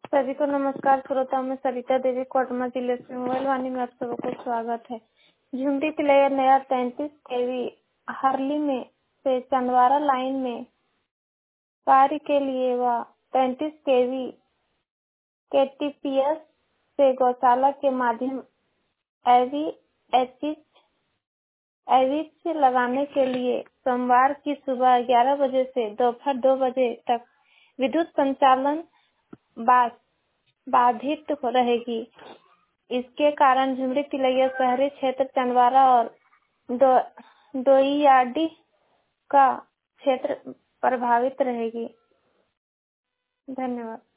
सभी को नमस्कार। श्रोता में सरिता देवी, कोटमा जिले से मोबाइल वाणी में आप सबको स्वागत है। झुमरी प्लेयर नया 33 केवी हरली में से चंदवारा लाइन में कार्य के लिए व 35 केवी केटीपीएस से गौशाला के माध्यम एविच लगाने के लिए सोमवार की सुबह 11 बजे से दोपहर 2 बजे तक विद्युत संचालन बाधित रहेगी। इसके कारण झुमरी तिलैया शहरी क्षेत्र चंदवारा और डोईयाडी का क्षेत्र प्रभावित रहेगी। धन्यवाद।